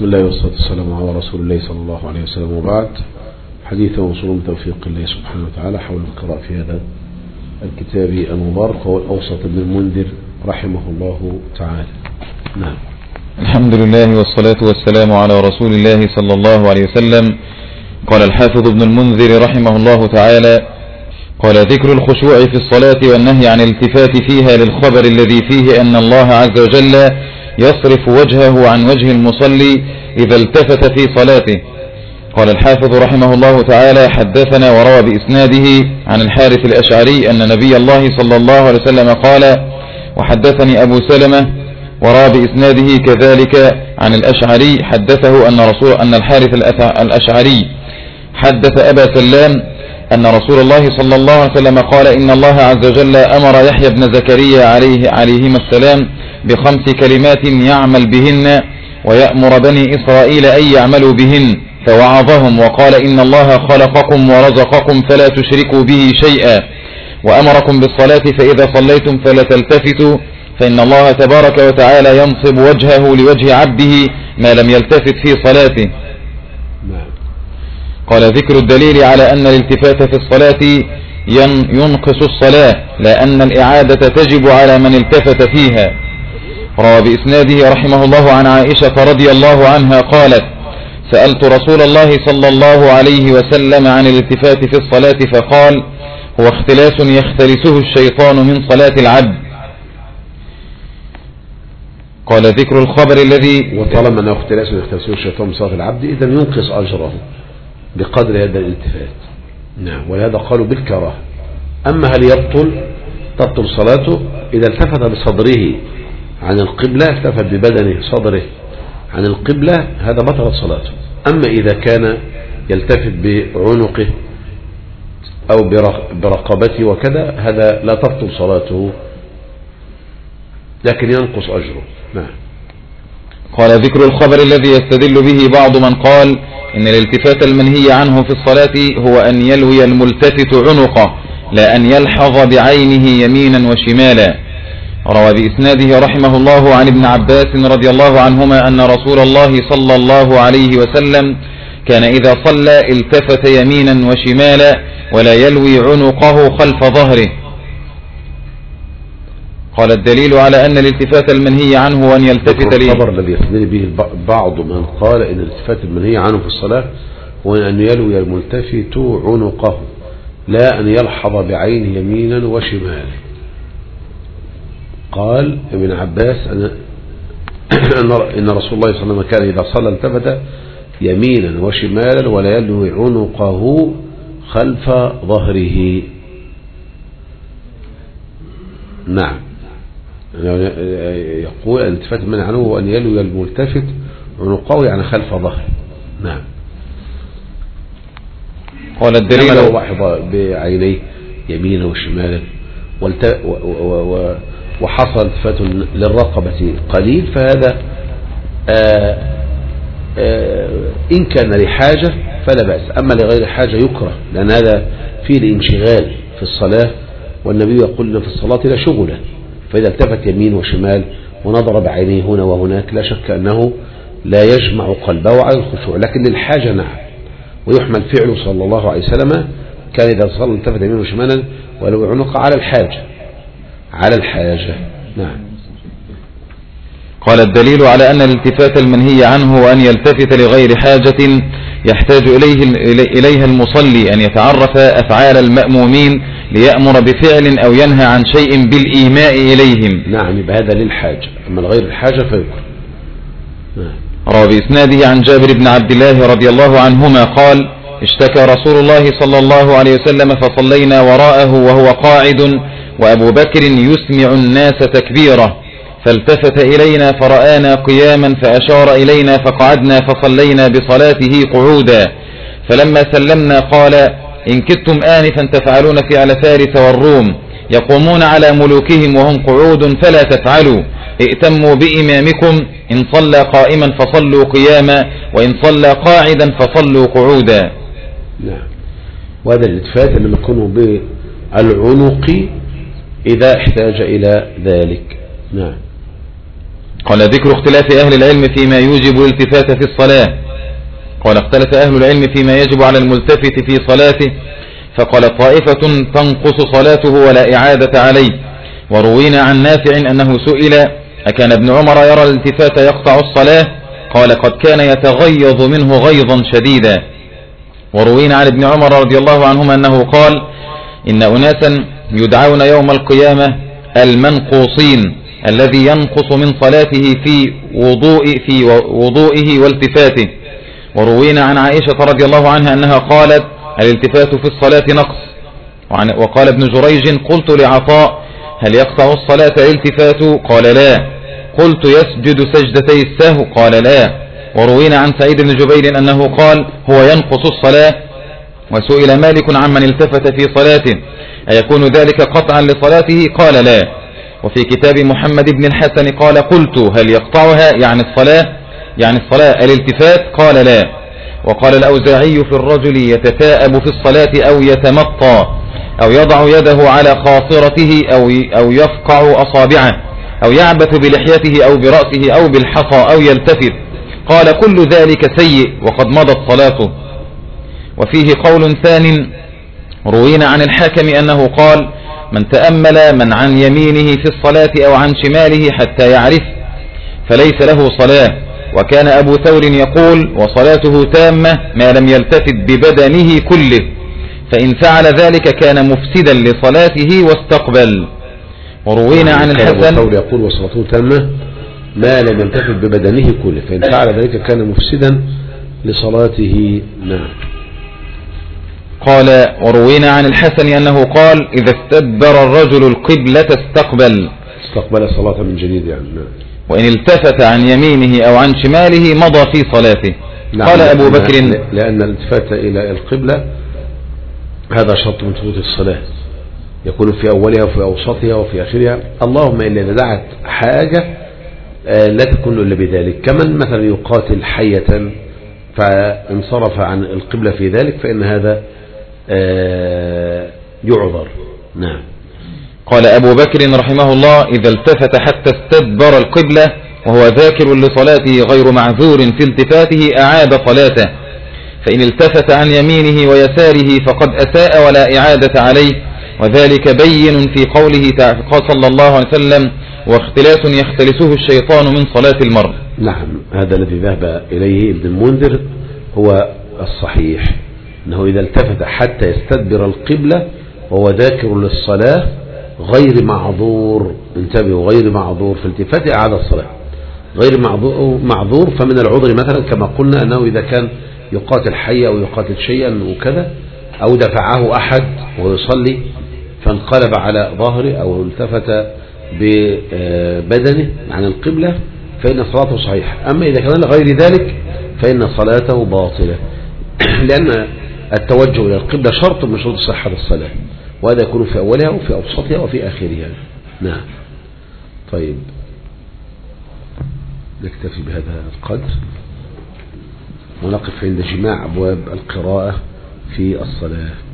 بسم الله والصلاة والسلام على رسول الله صلى الله عليه وسلم، وبعد. حديث وصول من توفيق الله سبحانه وتعالى حول القراءة في هذا الكتاب المبارك، وهو الأوسط ابن المنذر رحمه الله تعالى. نعم. الحمد لله والصلاة والسلام على رسول الله صلى الله عليه وسلم. قال الحافظ ابن المنذر رحمه الله تعالى: قال: ذكر الخشوع في الصلاة والنهي عن الالتفات فيها للخبر الذي فيه أن الله عز وجل يصرف وجهه عن وجه المصلي إذا التفت في صلاته. قال الحافظ رحمه الله تعالى: حدثنا وروى بإسناده عن الحارث الأشعري أن نبي الله صلى الله عليه وسلم قال. وحدثني أبو سلمة وروى بإسناده كذلك عن الأشعري حدثه أن الحارث الأشعري حدث أبا سلام أن رسول الله صلى الله عليه وسلم قال: إن الله عز وجل أمر يحيى بن زكريا عليهما السلام ب5 كلمات يعمل بهن ويأمر بني إسرائيل أن يعملوا بهن، فوعظهم وقال: إن الله خلقكم ورزقكم فلا تشركوا به شيئا، وأمركم بالصلاة فإذا صليتم فلا تلتفتوا، فإن الله تبارك وتعالى ينصب وجهه لوجه عبده ما لم يلتفت في صلاته. قال: ذكر الدليل على أن الالتفات في الصلاة ينقص الصلاة، لا أن الإعادة تجب على من التفت فيها. روى بإسناده رحمه الله عن عائشة رضي الله عنها قالت: سألت رسول الله صلى الله عليه وسلم عن الالتفات في الصلاة فقال: هو اختلاس يختلسه الشيطان من صلاة العبد. قال: ذكر الخبر الذي، وطالما أنه اختلاس يختلسه الشيطان من صلاة العبد إذا ينقص أجره بقدر هذا الالتفات. نعم. ولهذا قالوا بالكراهة. أما هل تبطل صلاته إذا التفت بصدره عن القبلة، التفت ببدنه صدره عن القبلة، هذا بطلت صلاته. أما إذا كان يلتفت بعنقه أو برقبته وكذا، هذا لا تبطل صلاته لكن ينقص أجره. نعم. قال: ذكر الخبر الذي يستدل به بعض من قال إن الالتفات المنهي عنه في الصلاة هو أن يلوي الملتفت عنقه، لا أن يلحظ بعينه يمينا وشمالا. روى بإسناده رحمه الله عن ابن عباس رضي الله عنهما أن رسول الله صلى الله عليه وسلم كان إذا صلى التفت يمينا وشمالا ولا يلوي عنقه خلف ظهره. قال: الدليل على أن الالتفات المنهي عنه وأن يلتفت ليه. الخبر الذي يستدل به بعض من قال إن الالتفات المنهي عنه في الصلاة هو أن يلوي الملتفت عنقه، لا أن يلحظ بعينه يمينا وشمالا. قال ابن عباس إن رسول الله صلى الله عليه وسلم كان إذا صلى التفت يمينا وشمالا ولا يلوي عنقه خلف ظهره. نعم. يقول الالتفات المنهي عنه هو أن يلوي الملتفت عنقه يعني خلف ظهره. نعم. قال: الدليل لو لاحظ بعينيه يمينا وشمالا وحصل التفات للرقبة قليل، فهذا إن كان لحاجة فلا بأس، أما لغير حاجة يكره، لأن هذا فيه الانشغال في الصلاة، والنبي يقول لنا في الصلاة لا شغل، فإذا التفت يمين وشمال ونظر بعينيه هنا وهناك لا شك أنه لا يجمع قلبه على الخشوع، لكن للحاجة نعم. ويحمل فعله صلى الله عليه وسلم كان إذا صلى التفت يمين وشمالا ولو عنق على الحاجة. نعم. قال: الدليل على أن الالتفات المنهي عنه وأن يلتفت لغير حاجة يحتاج إليها المصلي أن يتعرف أفعال المأمومين ليأمر بفعل أو ينهى عن شيء بالإيماء إليهم. نعم. بهذا للحاجة، أما لغير الحاجة فيكره. نعم. روى بإسناده عن جابر بن عبد الله رضي الله عنهما قال: اشتكى رسول الله صلى الله عليه وسلم فصلينا وراءه وهو قاعد وأبو بكر يسمع الناس تكبيره، فالتفت إلينا فرآنا قياما فأشار إلينا فقعدنا فصلينا بصلاته قعودا، فلما سلمنا قال: إن كدتم آنفا تفعلون فعل فارس والروم يقومون على ملوكهم وهم قعود فلا تفعلوا، ائتموا بإمامكم، إن صلى قائما فصلوا قياما وإن صلى قاعدا فصلوا قعودا. نعم. وهذا الالتفات لما يكون بالعنق إذا احتاج إلى ذلك. نعم. قال ذكر اختلاف أهل العلم فيما يوجب الالتفات في الصلاة. قال اختلف أهل العلم فيما يجب على الملتفت في صلاته، فقال طائفة تنقص صلاته ولا إعادة عليه. وروينا عن نافع أنه سئل أكان ابن عمر يرى الالتفات يقطع الصلاة؟ قال قد كان يتغيظ منه غيظا شديدا. وروينا عن ابن عمر رضي الله عنهما أنه قال إن أناسا يدعون يوم القيامة المنقوصين، الذي ينقص من صلاته في وضوئه والتفاته. وروينا عن عائشة رضي الله عنها أنها قالت الالتفات في الصلاة نقص. وقال ابن جريج قلت لعطاء هل يقطع الصلاة الالتفات؟ قال لا. قلت يسجد سجدتي السهو؟ قال لا. وروينا عن سعيد بن جبير أنه قال هو ينقص الصلاة. وسئل مالك عمن التفت في صلاته أيكون ذلك قطعا لصلاته؟ قال لا. وفي كتاب محمد بن الحسن قال قلت هل يقطعها يعني الصلاة الالتفات؟ قال لا. وقال الأوزاعي في الرجل يتثاءب في الصلاة أو يتمطى أو يضع يده على خاصرته أو يفقع أصابعه أو يعبث بلحيته أو برأسه أو بالحصى أو يلتفت، قال كل ذلك سيء وقد مضت صلاته. وفيه قول ثان روينا عن الحاكم أنه قال من تأمل من عن يمينه في الصلاة أو عن شماله حتى يعرف فليس له صلاة. وكان أبو ثور يقول وصلاته تامة ما لم يلتفت ببدنه كله، فإن فعل ذلك كان مفسدا لصلاته واستقبل. وروينا عن الحسن أبو ثور يقول وصلاته تامة ما لم يلتفت ببدنه كله، فإن فعل ذلك كان مفسدا لصلاته. نعم. قال وروينا عن الحسن أنه قال إذا استدبر الرجل القبلة استقبل صلاة من جديد يعني. نعم. وإن التفت عن يمينه أو عن شماله مضى في صلاته. نعم. قال أبو بكر لأن الالتفات إلى القبلة هذا شرط من شروط الصلاة، يكون في أولها وفي أوسطها وفي آخرها، اللهم إلا إذا دعت حاجة لا تكون إلا بذلك، كمن مثلا يقاتل حية فانصرف عن القبلة في ذلك فإن هذا يعذر. نعم. قال أبو بكر رحمه الله إذا التفت حتى استدبر القبلة وهو ذاكر لصلاته غير معذور في التفاته أعاد صلاته، فإن التفت عن يمينه ويساره فقد أساء ولا إعادة عليه، وذلك بين في قوله صلى الله عليه وسلم واختلاس يختلسه الشيطان من صلاة المرء. نعم، هذا الذي ذهب إليه ابن المنذر هو الصحيح، أنه إذا التفت حتى يستدبر القبلة وهو ذاكر للصلاة غير معذور، انتبهوا، غير معذور في التفات أعاد الصلاة، غير معذور فمن العذر مثلا كما قلنا أنه إذا كان يقاتل حي أو يقاتل شيئا وكذا أو دفعه أحد ويصلي فانقلب على ظهره أو التفت ببدنه عن القبلة فإن صلاته صحيحة. أما إذا كان غير ذلك فإن صلاته باطلة، لأن التوجه إلى القبلة شرط من شروط صحة الصلاة، وهذا يكون في أولها وفي أوسطها وفي آخرها. نعم. طيب نكتفي بهذا القدر ونقف عند جماع أبواب القراءة في الصلاة.